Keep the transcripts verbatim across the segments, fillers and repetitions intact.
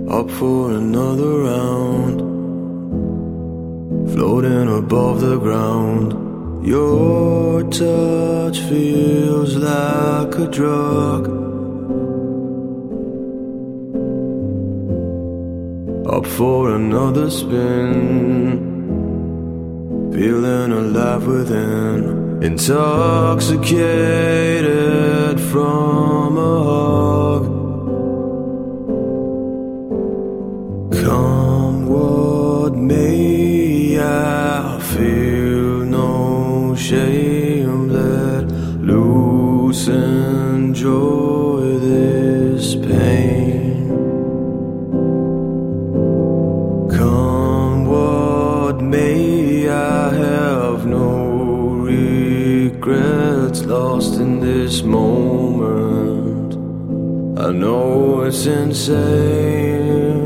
up for another round, floating above the ground. Your touch feels like a drug, up for another spin, feeling alive within, intoxicated from a hug. Come what may, I feel no shame. Let loose, enjoy this pain. Come what may, I have no regrets, lost in this moment. I know it's insane.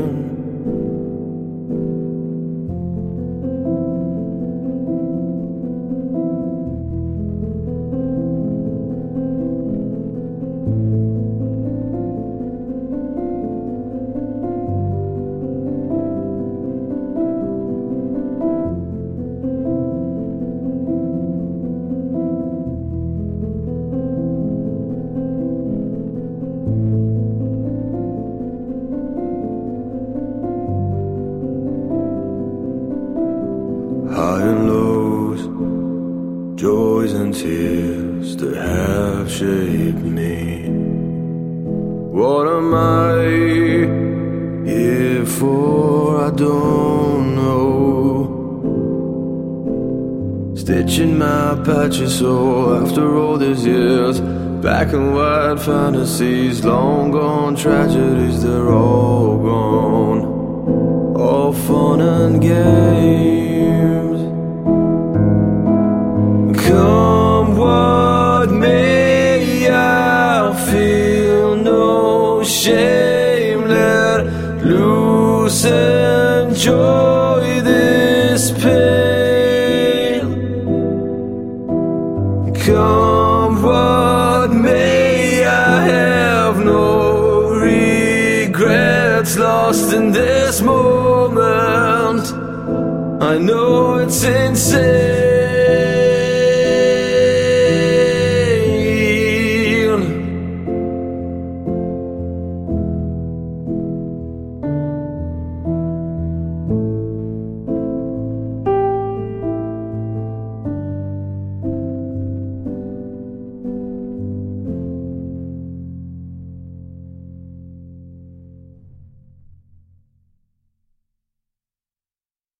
High and lows, joys and tears that have shaped me. What am I here for? I don't know. Stitching my patches so after all these years, black and white fantasies, long gone tragedies, they're all gone. All fun and games. Come what may, I feel no shame. Let loose, enjoy this pain. Come what may, I have no regrets, lost in this moment. I know it's insane.